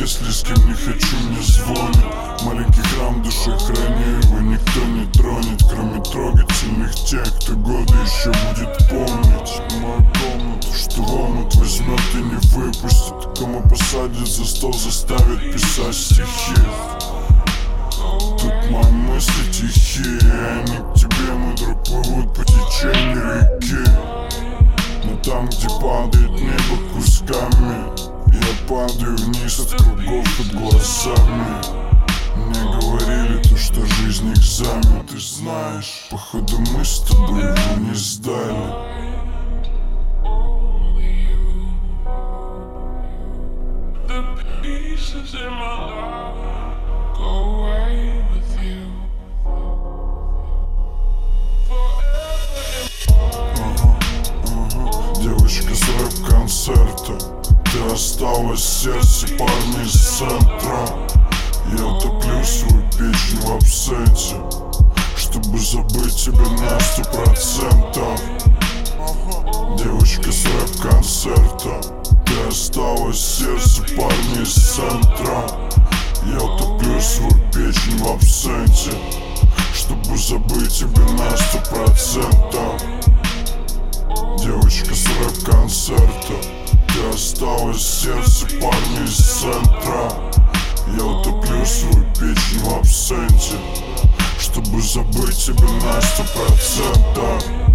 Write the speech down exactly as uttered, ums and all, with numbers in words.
если с кем не хочу, мне звонят. Маленький храм души храню, его никто не тронет, кроме трогательных тех, кто годы еще будет помнить. Мою комнату, что в омут возьмет и не выпустит, кому посадят за стол, заставит писать стихи. Тут мои мысли тихие, они к тебе, мой друг, плывут по течению реки. Но там, где падает небо кусками, я падаю вниз от кругов под глазами. Мне говорили то, что жизнь экзамен, ты знаешь, походу мы с тобой его не сдали. Девочка с рэп-концерта, ты осталась в сердце парня из центра. Я утоплю свою печень в абсенте, чтобы забыть тебя на сто процентов. Девочка с рэп-концерта, ты осталась в сердце парня из центра. Я утоплю свою печень в абсенте, чтобы забыть тебя на сто процентов. Девочка с рэп-концерта, ты осталась в сердце парня из центра. Я утоплю свою печень в абсенте, чтобы забыть тебя на сто процентов.